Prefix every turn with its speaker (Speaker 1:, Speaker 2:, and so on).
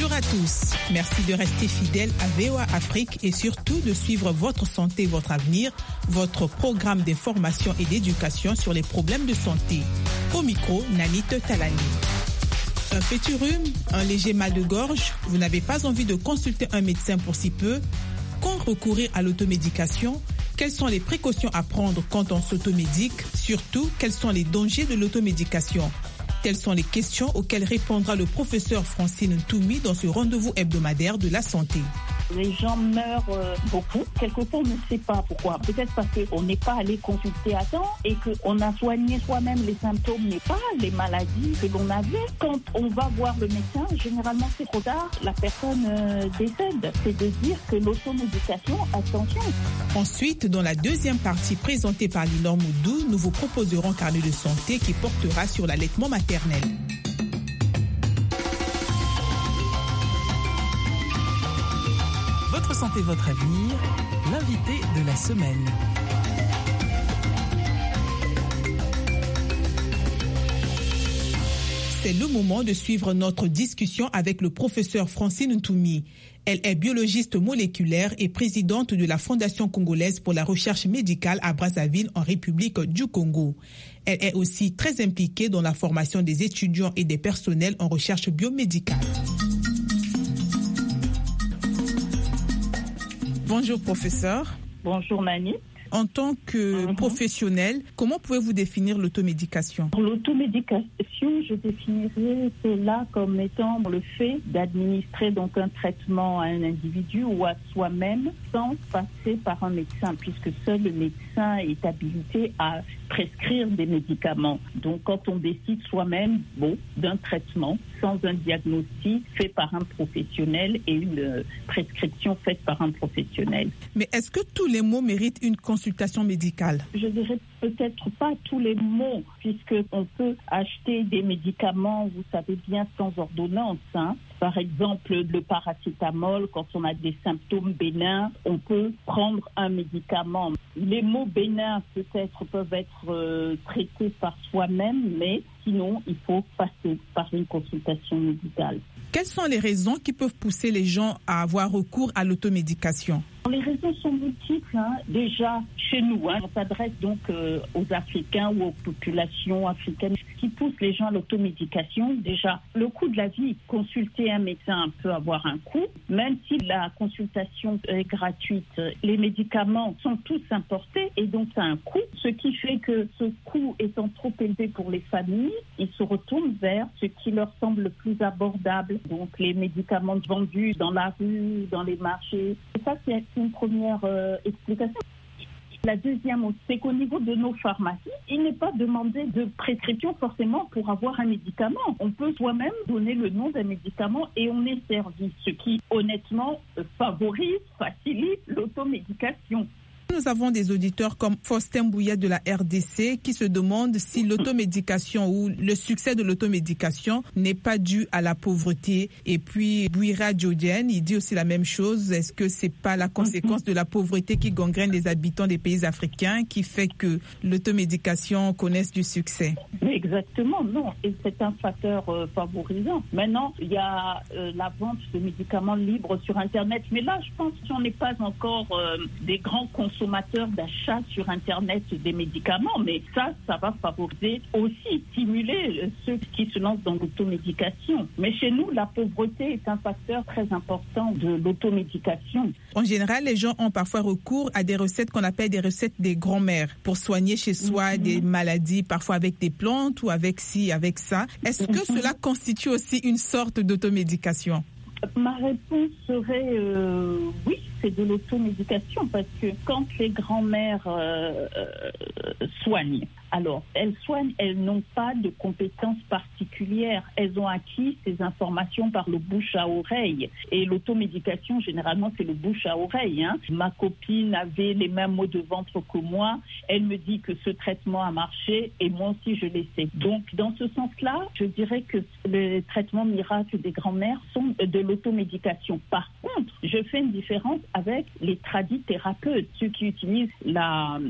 Speaker 1: Bonjour à tous. Merci de rester fidèles à VOA Afrique et surtout de suivre votre santé, votre avenir, votre programme d'information et d'éducation sur les problèmes de santé. Au micro, Nanit Talani. Un petit rhume, un léger mal de gorge, vous n'avez pas envie de consulter un médecin pour si peu? Quand recourir à l'automédication? Quelles sont les précautions à prendre quand on s'automédique? Surtout, quels sont les dangers de l'automédication? Telles sont les questions auxquelles répondra le professeur Francine Ntoumi dans ce rendez-vous hebdomadaire de la santé.
Speaker 2: Les gens meurent beaucoup. Quelquefois, on ne sait pas pourquoi. Peut-être parce qu'on n'est pas allé consulter à temps et qu'on a soigné soi-même les symptômes, mais pas les maladies que l'on avait. Quand on va voir le médecin, généralement, c'est trop tard. La personne décède. C'est de dire que l'automédication, attention.
Speaker 1: Ensuite, dans la deuxième partie présentée par Lilor Moudou, nous vous proposerons un carnet de santé qui portera sur l'allaitement maternel.
Speaker 3: Votre santé, votre avenir, l'invité de la semaine.
Speaker 1: C'est le moment de suivre notre discussion avec le professeur Francine Ntoumi. Elle est biologiste moléculaire et présidente de la Fondation congolaise pour la recherche médicale à Brazzaville en République du Congo. Elle est aussi très impliquée dans la formation des étudiants et des personnels en recherche biomédicale. Bonjour professeur.
Speaker 2: Bonjour Nani.
Speaker 1: En tant que professionnel, comment pouvez-vous définir l'automédication?
Speaker 2: L'automédication, je définirais cela comme étant le fait d'administrer donc un traitement à un individu ou à soi-même sans passer par un médecin, puisque seul le médecin est habilité à prescrire des médicaments. Donc quand on décide soi-même d'un traitement sans un diagnostic fait par un professionnel et une prescription faite par un professionnel.
Speaker 1: Mais est-ce que tous les mots méritent une consultation médicale?
Speaker 2: Je dirais peut-être pas tous les mots, puisqu'on peut acheter des médicaments, vous savez bien, sans ordonnance. Par exemple, le paracétamol, quand on a des symptômes bénins, on peut prendre un médicament. Les mots bénins, peut-être, peuvent être traités par soi-même, mais sinon, il faut passer par une consultation médicale.
Speaker 1: Quelles sont les raisons qui peuvent pousser les gens à avoir recours à l'automédication?
Speaker 2: Les raisons sont multiples. Déjà, chez nous, on s'adresse donc aux Africains ou aux populations africaines. Ce qui pousse les gens à l'automédication, déjà, le coût de la vie. Consulter un médecin peut avoir un coût. Même si la consultation est gratuite, les médicaments sont tous importés et donc ça a un coût. Ce qui fait que ce coût étant trop élevé pour les familles, ils se retournent vers ce qui leur semble le plus abordable. Donc les médicaments vendus dans la rue, dans les marchés. Et ça, c'est une première explication. La deuxième, c'est qu'au niveau de nos pharmacies, il n'est pas demandé de prescription forcément pour avoir un médicament. On peut soi-même donner le nom d'un médicament et on est servi, ce qui honnêtement favorise, facilite l'automédication.
Speaker 1: Nous avons des auditeurs comme Faustin Bouillet de la RDC qui se demandent si l'automédication ou le succès de l'automédication n'est pas dû à la pauvreté. Et puis Bouira Djodienne, il dit aussi la même chose. Est-ce que c'est pas la conséquence de la pauvreté qui gangrène les habitants des pays africains qui fait que l'automédication connaisse du succès?
Speaker 2: Exactement, non. Et c'est un facteur favorisant. Maintenant, il y a la vente de médicaments libres sur Internet. Mais là, je pense qu'on n'est pas encore des grands consommateurs d'achat sur Internet des médicaments, mais ça va favoriser aussi, stimuler ceux qui se lancent dans l'automédication. Mais chez nous, la pauvreté est un facteur très important de l'automédication.
Speaker 1: En général, les gens ont parfois recours à des recettes qu'on appelle des recettes des grands-mères pour soigner chez soi des maladies, parfois avec des plantes ou avec ci, avec ça. Est-ce que cela constitue aussi une sorte d'automédication?
Speaker 2: Ma réponse serait oui, c'est de l'automédication parce que quand les grands-mères soignent, alors elles soignent, elles n'ont pas de compétences particulières. Elles ont acquis ces informations par le bouche à oreille. Et l'automédication, généralement, c'est le bouche à oreille. Ma copine avait les mêmes maux de ventre que moi. Elle me dit que ce traitement a marché et moi aussi je l'essaie. Donc, dans ce sens-là, je dirais que les traitements miracles des grands-mères sont de l'automédication. Par contre, je fais une différence avec les tradithérapeutes, ceux qui utilisent la